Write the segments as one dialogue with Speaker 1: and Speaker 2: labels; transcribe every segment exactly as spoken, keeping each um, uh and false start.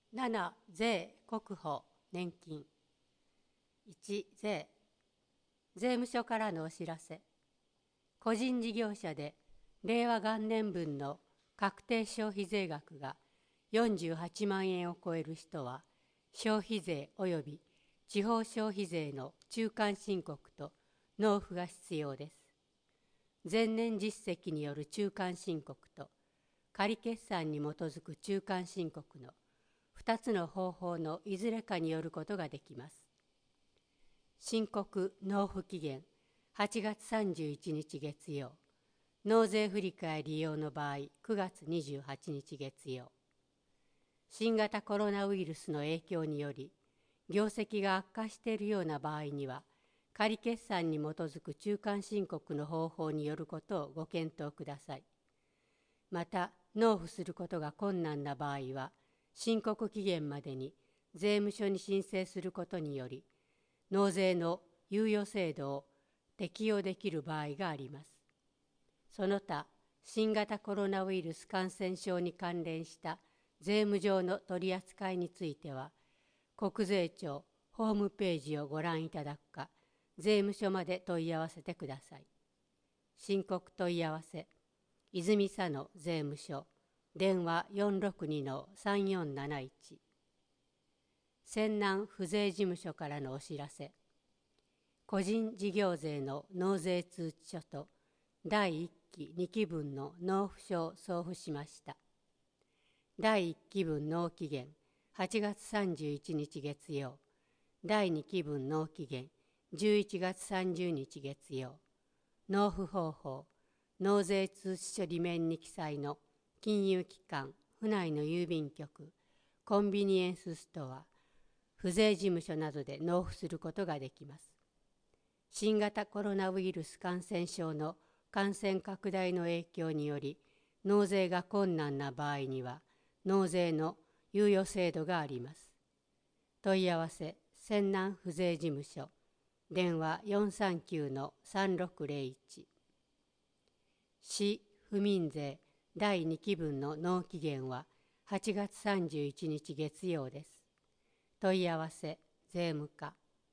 Speaker 1: なな税国保年金。いち税。税務署からのお知らせ。個人事業者で令和元年分の確定消費税額がよんじゅうはちまんえんを超える人は、消費税及び地方消費税の中間申告と納付が必要です。前年実績による中間申告と仮決算に基づく中間申告のふたつの方法のいずれかによることができます。申告納付期限はちがつさんじゅういちにち月曜、納税振替利用の場合くがつにじゅうはちにち月曜。新型コロナウイルスの影響により業績が悪化しているような場合には、仮決算に基づく中間申告の方法によることをご検討ください。また、納付することが困難な場合は、申告期限までに税務署に申請することにより、納税の猶予制度を適用できる場合があります。その他、新型コロナウイルス感染症に関連した税務上の取り扱いについては、国税庁ホームページをご覧いただくか、税務署まで問い合わせてください。申告問い合わせ、泉佐野税務署、電話 よんろくにのさんよんなないち。泉南府税事務所からのお知らせ。個人事業税の納税通知書とだいいっきにきぶんの納付書を送付しました。だいいっきぶん納期限はちがつさんじゅういちにち月曜、だいにきぶん納期限じゅういちがつさんじゅうにち月曜。納付方法、納税通知書裏面に記載の金融機関、府内の郵便局、コンビニエンスストア、府税事務所などで納付することができます。新型コロナウイルス感染症の感染拡大の影響により、納税が困難な場合には、納税の猶予制度があります。問い合わせ、泉南府税事務所、電話 よんさんきゅうのさんろくぜろいち。市府民税だいにきぶんの納期限ははちがつさんじゅういちにち月曜です。問い合わせ、税務課。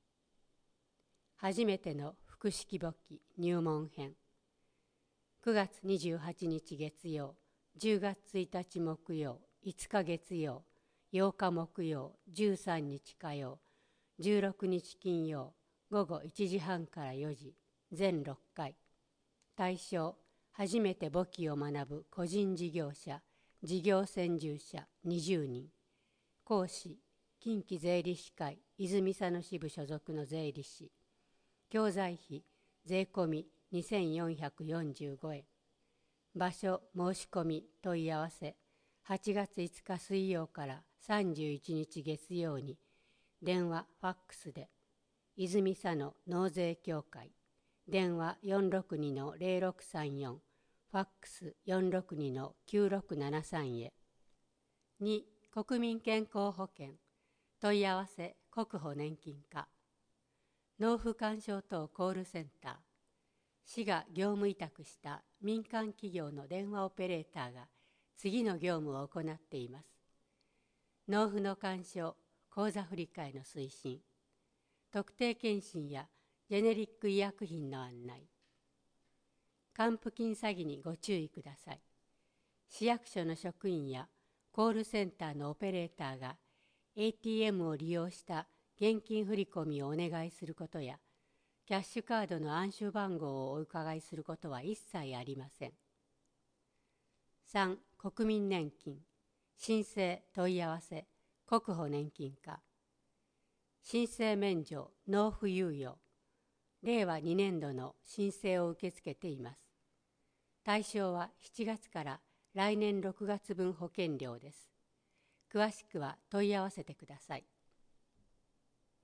Speaker 1: 初めての複式簿記入門編。くがつにじゅうはちにち月曜、じゅうがつついたち木曜、いつか月曜、ようか木曜、じゅうさんにち火曜、じゅうろくにち金曜、ごごいちじはんからよじ、全ろっかい。対象、初めて簿記を学ぶ個人事業者、事業専従者にじゅうにん。講師、近畿税理士会泉佐野支部所属の税理士。教材費、税込みにせんよんひゃくよんじゅうごえん。場所、申し込み、問い合わせ、はちがついつか水曜からさんじゅういちにち月曜に、電話、ファックスで、泉佐野納税協会、電話 よんろくにのぜろろくさんよん、ファックス よんろくにのきゅうろくななさん へ。に、国民健康保険、問い合わせ、国保年金課。納付勧奨等コールセンター。市が業務委託した民間企業の電話オペレーターが次の業務を行っています。納付の勧奨、口座振替の推進、特定健診やジェネリック医薬品の案内。還付金詐欺にご注意ください。市役所の職員やコールセンターのオペレーターが エーティーエム を利用した現金振込をお願いすることや、キャッシュカードの暗証番号をお伺いすることは一切ありません。さん、国民年金、申請問い合わせ、国保年金課。申請免除、納付猶予、れいわにねんどの申請を受け付けています。対象はしちがつから来年ろくがつぶん保険料です。詳しくは問い合わせてください。